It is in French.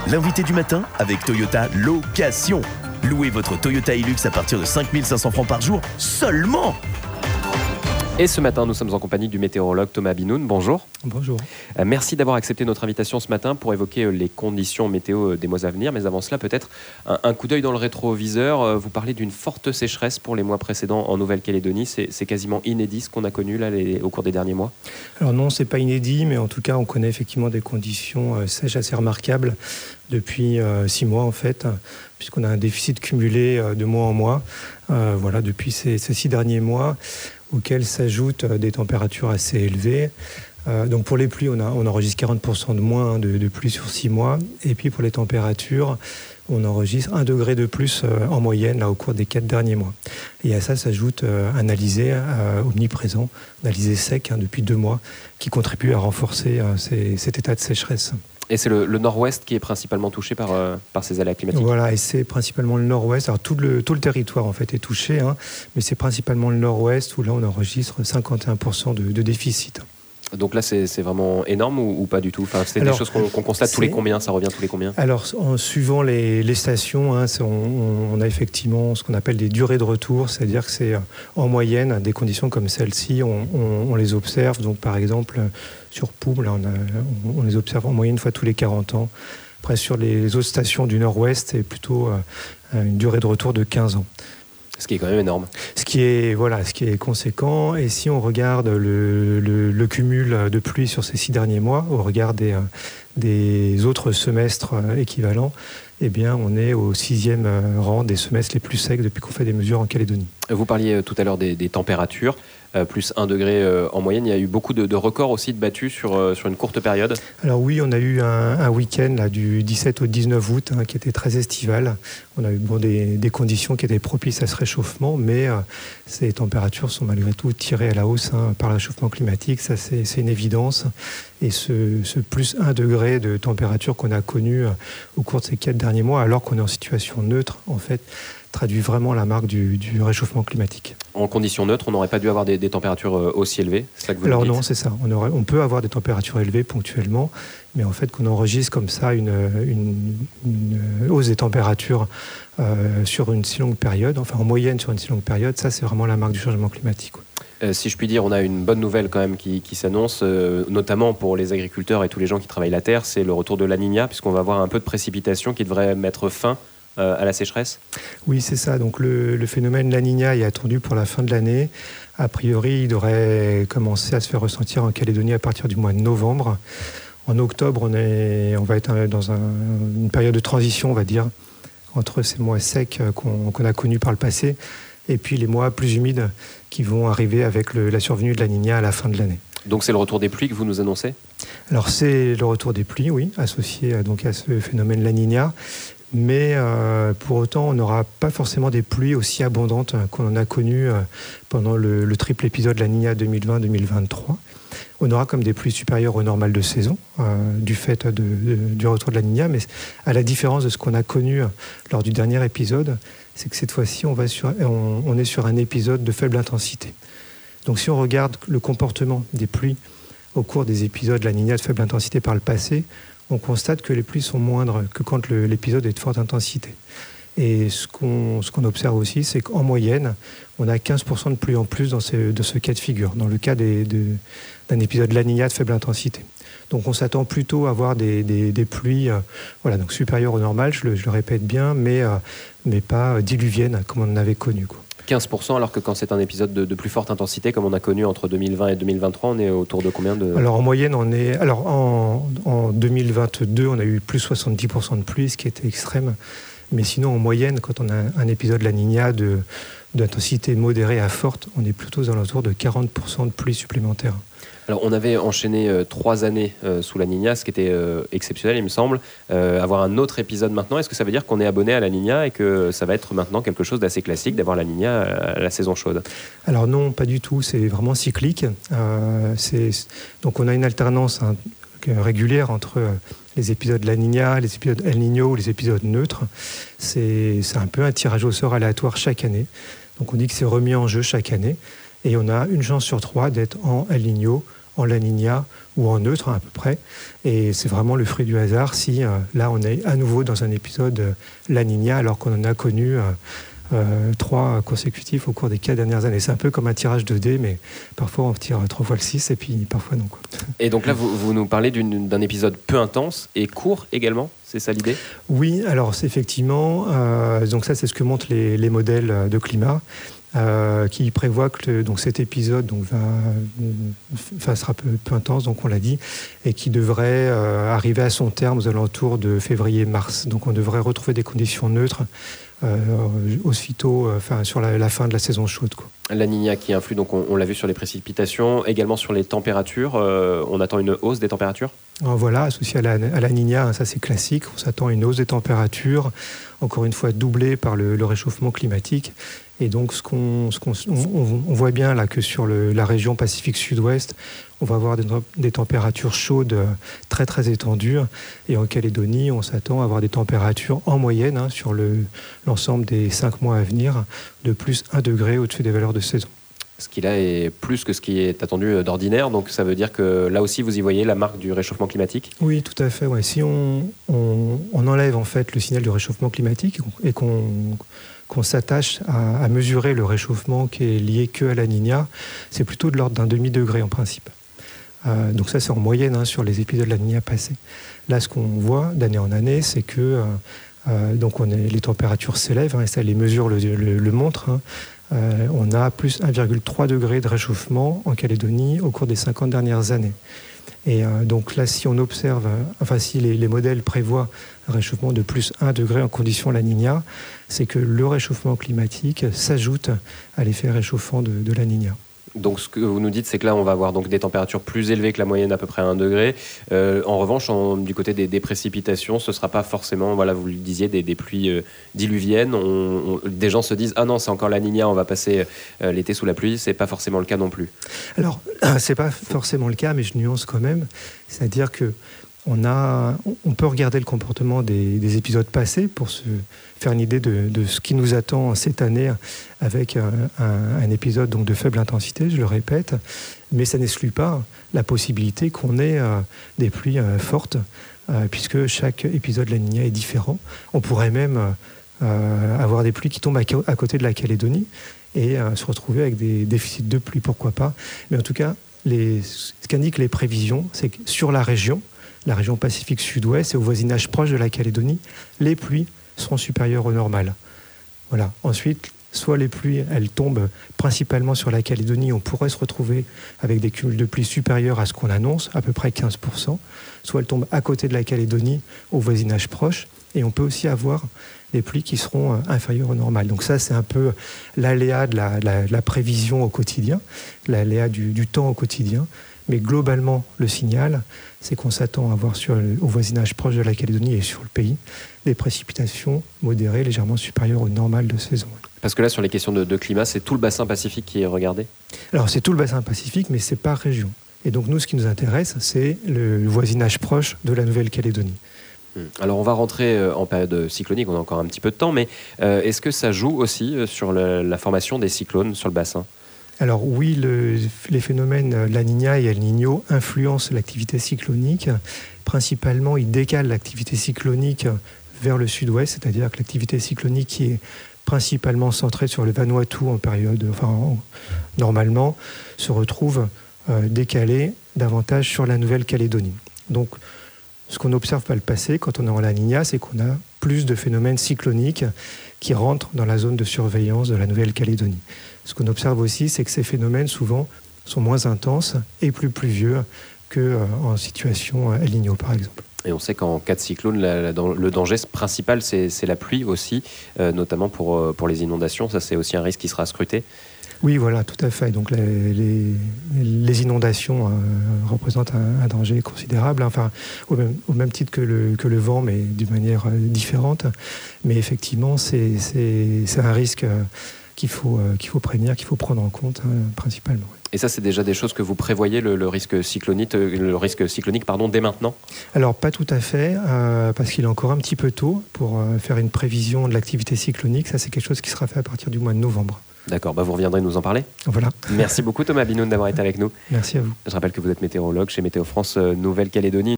L'invité du matin avec Toyota Location. Louez votre Toyota Hilux à partir de 5 500 francs par jour seulement. Et ce matin, nous sommes en compagnie du météorologue Thomas Binoun. Bonjour. Bonjour. Merci d'avoir accepté notre invitation ce matin pour évoquer les conditions météo des mois à venir. Mais avant cela, peut-être un coup d'œil dans le rétroviseur. Vous parlez d'une forte sécheresse pour les mois précédents en Nouvelle-Calédonie. C'est quasiment inédit ce qu'on a connu là, au cours des derniers mois. Alors non, c'est pas inédit, mais en tout cas, on connaît effectivement des conditions sèches assez remarquables depuis 6 mois en fait, puisqu'on a un déficit cumulé de mois en mois. Depuis ces 6 derniers mois, auxquels s'ajoutent des températures assez élevées. Donc pour les pluies, on enregistre 40% de moins de pluie sur 6 mois. Et puis pour les températures, on enregistre 1 degré de plus en moyenne là, au cours des 4 derniers mois. Et à ça s'ajoute un alisé omniprésent, un alisé sec depuis 2 mois, qui contribue à renforcer cet état de sécheresse. Et c'est le nord-ouest qui est principalement touché par ces aléas climatiques. Voilà, et c'est principalement le nord-ouest. Alors tout le territoire en fait est touché, mais c'est principalement le nord-ouest où là on enregistre 51% de déficit. Donc là, c'est vraiment énorme ou pas du tout? C'est des choses qu'on constate tous les combien? Ça revient tous les combien? Alors, en suivant les stations, on a effectivement ce qu'on appelle des durées de retour, c'est-à-dire que c'est en moyenne des conditions comme celle-ci, on les observe. Donc, par exemple, sur Poum, là, on les observe en moyenne une fois tous les 40 ans. Après, sur les autres stations du nord-ouest, c'est plutôt une durée de retour de 15 ans. Ce qui est quand même énorme. Ce qui est conséquent. Et si on regarde le cumul de pluie sur ces 6 derniers mois, au regard des autres semestres équivalents, eh bien, on est au 6e rang des semestres les plus secs depuis qu'on fait des mesures en Calédonie. Vous parliez tout à l'heure des températures, plus 1 degré en moyenne. Il y a eu beaucoup de records aussi de battus sur une courte période. Alors oui, on a eu un week-end là, du 17 au 19 août qui était très estival. On a eu des conditions qui étaient propices à ce réchauffement, mais ces températures sont malgré tout tirées à la hausse par le réchauffement climatique. Ça, c'est une évidence. Et ce plus 1 degré de température qu'on a connu au cours de ces 4 derniers mois, alors qu'on est en situation neutre, en fait, traduit vraiment la marque du réchauffement climatique. En conditions neutres, on n'aurait pas dû avoir des températures aussi élevées? C'est ça que vous Alors dites? Non, c'est ça. On peut avoir des températures élevées ponctuellement, mais en fait, qu'on enregistre comme ça une hausse des températures sur une si longue période, enfin en moyenne sur une si longue période, ça c'est vraiment la marque du changement climatique. Si je puis dire, on a une bonne nouvelle quand même qui s'annonce, notamment pour les agriculteurs et tous les gens qui travaillent la terre, c'est le retour de La Niña, puisqu'on va avoir un peu de précipitation qui devrait mettre fin à la sécheresse. Oui, c'est ça. Donc le phénomène La Niña est attendu pour la fin de l'année. A priori, il devrait commencer à se faire ressentir en Calédonie à partir du mois de novembre. En octobre, on va être dans une période de transition, on va dire, entre ces mois secs qu'on a connus par le passé et puis les mois plus humides qui vont arriver avec la survenue de La Niña à la fin de l'année. Donc c'est le retour des pluies que vous nous annoncez? Alors c'est le retour des pluies, oui, associé donc à ce phénomène La Niña. Mais pour autant, on n'aura pas forcément des pluies aussi abondantes qu'on en a connues pendant le triple épisode La Niña 2020-2023. On aura comme des pluies supérieures au normal de saison, du fait du retour de La Niña, mais à la différence de ce qu'on a connu lors du dernier épisode, c'est que cette fois-ci, on est sur un épisode de faible intensité. Donc si on regarde le comportement des pluies au cours des épisodes La Niña de faible intensité par le passé, on constate que les pluies sont moindres que quand l'épisode est de forte intensité. Et ce qu'on observe aussi, c'est qu'en moyenne, on a 15% de pluie en plus dans ce cas de figure, dans le cas d'un épisode La Niña de faible intensité. Donc on s'attend plutôt à avoir des pluies donc supérieures au normal, je le répète bien, mais pas diluviennes comme on en avait connu, quoi. 15%, alors que quand c'est un épisode de plus forte intensité, comme on a connu entre 2020 et 2023, on est autour de combien de... Alors en moyenne, en 2022, on a eu plus 70% de pluie, ce qui était extrême. Mais sinon, en moyenne, quand on a un épisode La Niña d'intensité modérée à forte, on est plutôt aux alentours de 40% de pluie supplémentaire. Alors, on avait enchaîné 3 années sous La Niña, ce qui était exceptionnel, il me semble. Avoir un autre épisode maintenant, est-ce que ça veut dire qu'on est abonné à La Niña et que ça va être maintenant quelque chose d'assez classique d'avoir La Niña à la saison chaude? Alors non, pas du tout. C'est vraiment cyclique. Donc, on a une alternance régulière entre les épisodes La Niña, les épisodes El Niño ou les épisodes neutres. C'est un peu un tirage au sort aléatoire chaque année. Donc, on dit que c'est remis en jeu chaque année. Et on a une chance sur 3 d'être en El Niño en La Niña ou en neutre à peu près. Et c'est vraiment le fruit du hasard si là on est à nouveau dans un épisode La Niña alors qu'on en a connu 3 consécutifs au cours des 4 dernières années. C'est un peu comme un tirage de dés, mais parfois on tire 3 fois le 6 et puis parfois non, quoi. Et donc là, vous nous parlez d'un épisode peu intense et court également, c'est ça l'idée ? Oui, alors c'est effectivement, donc ça c'est ce que montrent les modèles de climat. Qui prévoit que donc cet épisode sera peu intense, donc on l'a dit, et qui devrait arriver à son terme aux alentours de février-mars. Donc on devrait retrouver des conditions neutres aussitôt, sur la fin de la saison chaude, quoi. La Niña qui influe, donc on l'a vu sur les précipitations, également sur les températures. On attend une hausse des températures ? Voilà, associé à la Niña, ça c'est classique. On s'attend à une hausse des températures, encore une fois doublée par le réchauffement climatique. Et donc, on voit bien là que sur la région Pacifique Sud-Ouest, on va avoir des températures chaudes très très étendues. Et en Calédonie, on s'attend à avoir des températures en moyenne sur l'ensemble des 5 mois à venir de plus 1 degré au-dessus des valeurs de saison. Ce qui là est plus que ce qui est attendu d'ordinaire, donc ça veut dire que là aussi vous y voyez la marque du réchauffement climatique ? Oui, tout à fait. Ouais. Si on enlève en fait le signal du réchauffement climatique et qu'on s'attache à mesurer le réchauffement qui est lié que à la Niña, c'est plutôt de l'ordre d'un demi-degré en principe. Donc ça c'est en moyenne sur les épisodes de la Niña passés. Là ce qu'on voit d'année en année, c'est que les températures s'élèvent, et ça les mesures le montrent. On a plus 1,3 degré de réchauffement en Calédonie au cours des 50 dernières années. Et donc là, si on observe, si les modèles prévoient un réchauffement de plus 1 degré en conditions La Niña, c'est que le réchauffement climatique s'ajoute à l'effet réchauffant de La Niña. Donc ce que vous nous dites, c'est que là, on va avoir donc des températures plus élevées que la moyenne, à peu près à 1 degré. En revanche, du côté des précipitations, ce ne sera pas forcément, voilà, vous le disiez, des pluies diluviennes. Des gens se disent « Ah non, c'est encore la Niña, on va passer l'été sous la pluie ». Ce n'est pas forcément le cas non plus. Alors, ce n'est pas forcément le cas, mais je nuance quand même. C'est-à-dire que on peut regarder le comportement des épisodes passés pour se faire une idée de ce qui nous attend cette année avec un épisode donc de faible intensité, je le répète, mais ça n'exclut pas la possibilité qu'on ait des pluies fortes, puisque chaque épisode de la Niña est différent. On pourrait même avoir des pluies qui tombent à côté de la Calédonie et se retrouver avec des déficits de pluie, pourquoi pas. Mais en tout cas, ce qu'indiquent les prévisions, c'est que sur la région Pacifique Sud-Ouest et au voisinage proche de la Calédonie, les pluies seront supérieures au normal. Voilà. Ensuite, soit les pluies, elles tombent principalement sur la Calédonie, on pourrait se retrouver avec des cumuls de pluie supérieurs à ce qu'on annonce, à peu près 15%, soit elles tombent à côté de la Calédonie, au voisinage proche, et on peut aussi avoir des pluies qui seront inférieures au normal. Donc ça, c'est un peu l'aléa de la prévision au quotidien, l'aléa du temps au quotidien. Mais globalement, le signal, c'est qu'on s'attend à avoir au voisinage proche de la Calédonie et sur le pays des précipitations modérées, légèrement supérieures au normal de saison. Parce que là, sur les questions de climat, c'est tout le bassin Pacifique qui est regardé ? Alors, c'est tout le bassin Pacifique, mais c'est par région. Et donc, nous, ce qui nous intéresse, c'est le voisinage proche de la Nouvelle-Calédonie. Alors, on va rentrer en période cyclonique, on a encore un petit peu de temps, mais est-ce que ça joue aussi sur la formation des cyclones sur le bassin ? Alors oui, les phénomènes La Niña et El Niño influencent l'activité cyclonique. Principalement, ils décalent l'activité cyclonique vers le sud-ouest, c'est-à-dire que l'activité cyclonique qui est principalement centrée sur le Vanuatu normalement, se retrouve décalée davantage sur la Nouvelle-Calédonie. Donc, ce qu'on observe par le passé, quand on est en La Niña, c'est qu'on a plus de phénomènes cycloniques qui rentrent dans la zone de surveillance de la Nouvelle-Calédonie. Ce qu'on observe aussi, c'est que ces phénomènes, souvent, sont moins intenses et plus pluvieux qu'en situation El Niño, par exemple. Et on sait qu'en cas de cyclone, le danger principal, c'est la pluie aussi, notamment pour les inondations. Ça, c'est aussi un risque qui sera scruté. Oui, voilà, tout à fait. Donc les inondations représentent un danger considérable, au même titre que le vent, mais d'une manière différente. Mais effectivement, c'est un risque qu'il faut prévenir, qu'il faut prendre en compte principalement. Et ça, c'est déjà des choses que vous prévoyez, le risque cyclonique, dès maintenant ? Alors, pas tout à fait, parce qu'il est encore un petit peu tôt pour faire une prévision de l'activité cyclonique. Ça, c'est quelque chose qui sera fait à partir du mois de novembre. D'accord, vous reviendrez nous en parler. Voilà. Merci beaucoup Thomas Binoun d'avoir été avec nous. Merci à vous. Je rappelle que vous êtes météorologue chez Météo France Nouvelle-Calédonie.